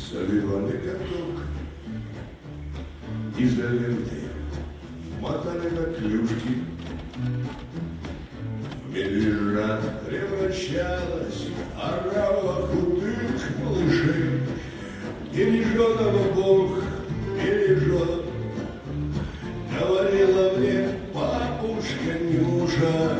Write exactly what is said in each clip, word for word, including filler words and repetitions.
Заливали каток изоленты, мотали на клюшки. В медвежат превращалась орава худых малышей. Береженого Бог бережет, говорила мне бабушка Нюша.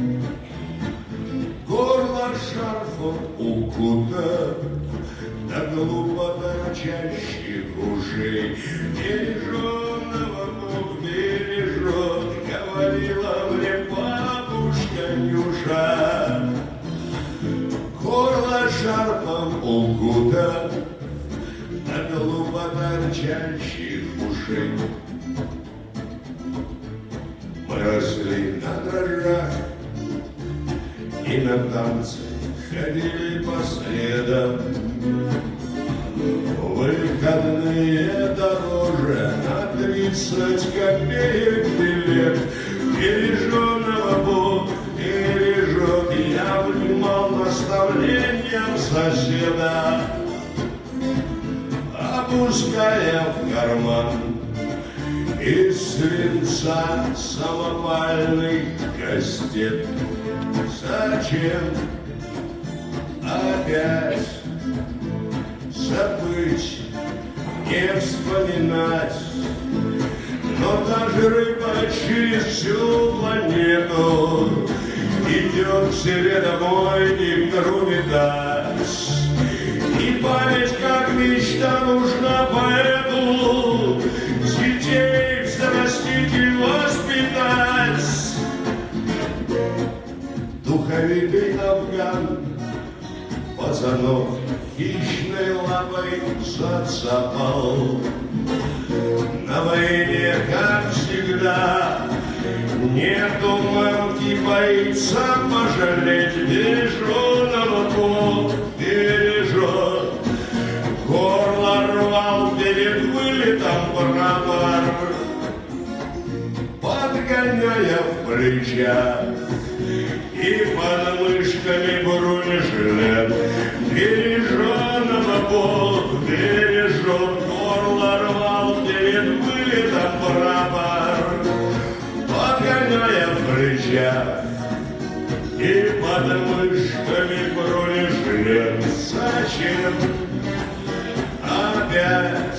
Горло шарфом укутав, да глупо торчащих ушей. Береженого Бог бережет, говорила мне бабушка Нюша. Горло шарфом укутав, да глупо торчащих ушей. Мы росли на дрожжах и на танцы ходили по следам. Выходные дороже на тридцать копеек билет. Береженого Бог бережет, я внимал наставлениям соседа, опуская в карман из свинца самопальный кастет. Зачем опять забыть, не вспоминать? Но даже рыба через всю планету идет к себе домой, икру видать. И память, как мечта, нужна поэту, детей взрастить и воспитать. Духовитый афган пацанов хищной лапой зацапал. На войне, как всегда, нету мамки, боится пожалеть. Береженого Бог бережет, горло рвал перед вылетом прапор, подгоняя в плечах и под мышками бронежилет. Береженого Бог бережет, горло рвал перед вылетом прапор, подгоняя в плечах и под мышками бронежилет. Зачем опять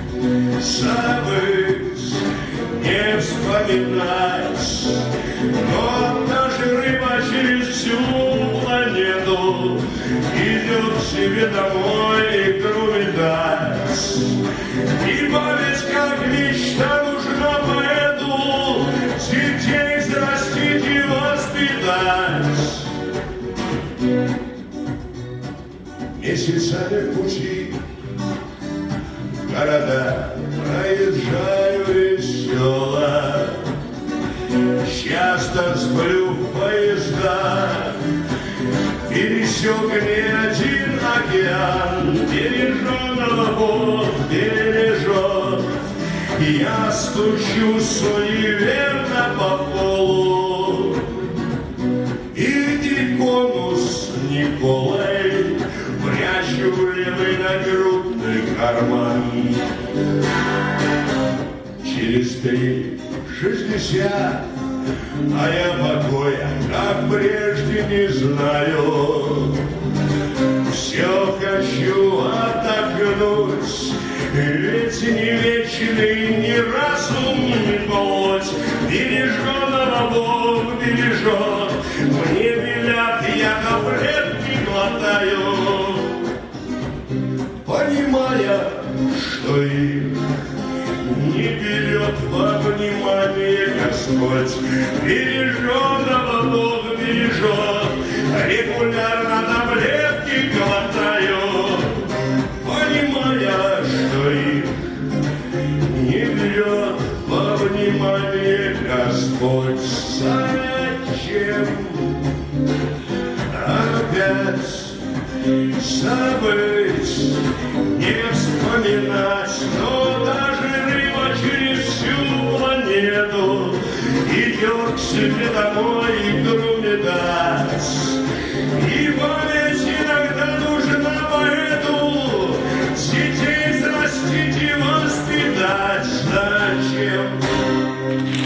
забыть, не вспоминать? Но даже рыба через всю планету идет к себе домой икру видать. И память, как мечта, нужна поэту, детей взрастить и воспитать. Месяцами в пути города проезжаю весело, часто сплю в поездах, пересек не один океан. Береженого Бог бережет, я стучу суеверно по полу, и конус Николай прячу левый нагрудный карман. Через три шестьдесят, а я покоя, как прежде, не знаю. Все хочу отдохнуть, ведь не вечный, не разум, не плоть. Береженого Бог бережет, мне велят, я таблетки глотаю, понимая, что их не берет во внимание Господь. Береженого Бог бережет, регулярно таблетки глотаю, понимая, что их не берет во внимание Господь. Зачем опять забыть, не вспоминать? Но даже рыба через всю планету идет к себе домой икру видать. И память иногда нужна поэту, детей взрастить и воспитать зачем?